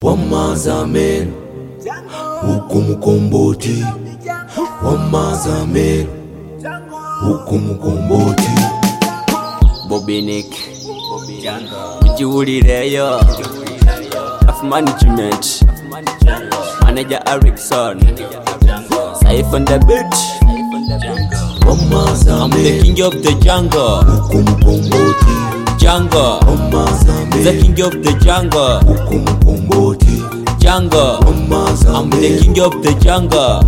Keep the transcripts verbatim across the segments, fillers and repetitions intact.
Wamazamelo huku Mkomboti, Wamazamelo huku Mkomboti. Bobby Nick Ujiulireyo of management Manager Erickson Saif on the beat. I'm the king of the jungle. Jungle. The king of the jungle. Jungle. I'm the king of the jungle.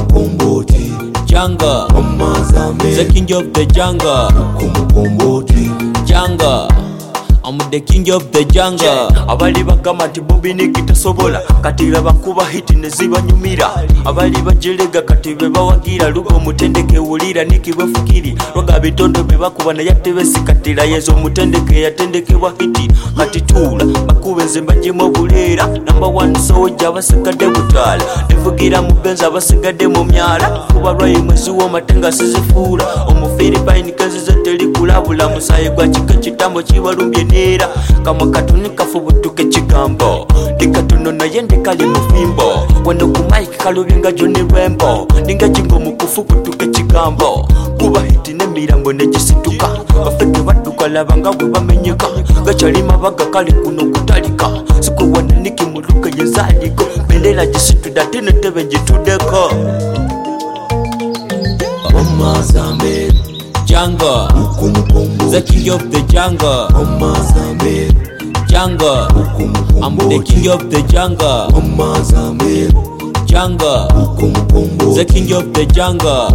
Jungle. The king of the jungle. Jungle. I'm the king of the jungle. Abali bagamba nti Bobby Nick tasobola kati laba kuba hit ne zibanyumira. Abali bajelega kati be bawagira lugo mutendeke wulira Nick bafukiri roga bitondo be bakuba na yatebe sikatira yezo mutendeke yatendekebwa hit kati tula bakubenze mbajemo bulera number one soja basikade butala nivugira mu benza basigade mu myala kuba rwaye mwezi wo matenga sizifura omufiri pine kazi zateli kulabula musaye gwa kikachitambo kibalumbye nera kama katuni kafubutuke chigambo dikatuno na yende kali mufimbo wano ku mic kalubinga Johnny Rambo ninga jingo mukufubutuke chigambo kuba hiti ne mirambo ne gisituka bafete baduka labanga bwe bamenyeka gachalima baga kali kuno kutalika sikuwana Nick muluka yezaliko bendela gisitu datene tebe jitudeko. Wamazamelo jungle, the king of the jungle. Jungle, I'm the king of the jungle. Jungle, the king of the jungle.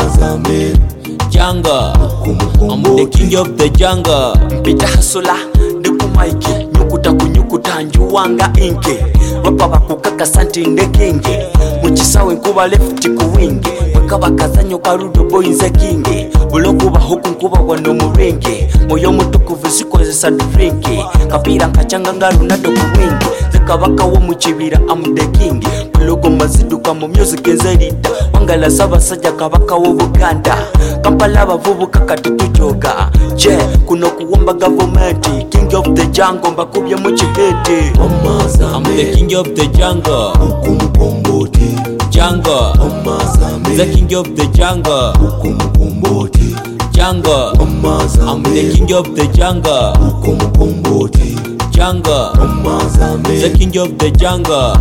Jungle, I'm the king of the jungle. Mpita hasula ndiku maiki nyukuta kunyukuta njuwanga inke wapa bakukaka santi ndekinge muchisawe nkuba left kuwingi wakaba kazanyo karudo boyinze kinge bulokuba huku nkuba wano murenge moyo mutukuvu zikozesa drinki kapira nkachanga nga Ronaldo kuwingi zikabaka wo muchibira am the king bulogo maziduka mu music enzerita wangala saba sajja kabaka wo Buganda Kampala bavubuka katutujoga je kuno kuwomba government king of the jungle mbakubye mu kihete. I'm the king of the jungle. Jungle, the king of the jungle. Jungle, I'm the king of the jungle. Jungle, the king of the jungle.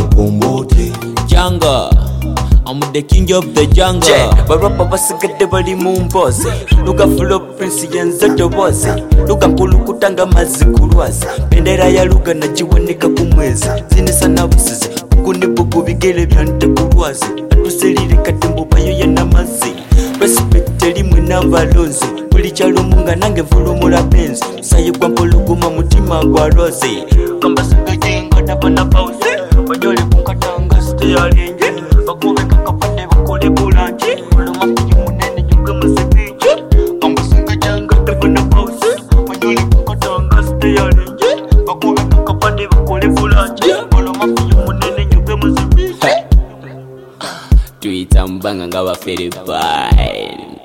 Jungle, I'm the king of the jungle. Barapa basigade bali mu mpoze luga full prince yenzeto bose luga kulukutanga mazikulwaza bendera ya luga najiwanika kumwezi zini sana busize kune bugu bigele byante kulwazi atuselire katembo bayo yana mazi respect limwe n'abalonzi buli kyalo munga nange vulumula benzi saye kwa mpoluguma mutima gwa rose kamba singajenga nabana pause banyole kunkatanga stay alenje bakube kakapande bakole bulanji uluma kuyi munene nyuge musebiche kamba singajanga nabana pause banyole kunkatanga stay alenje bakube kakapande bakole bulanji uluma kuyi munene nyuge musebiche Tuitambanga nga bafere bye.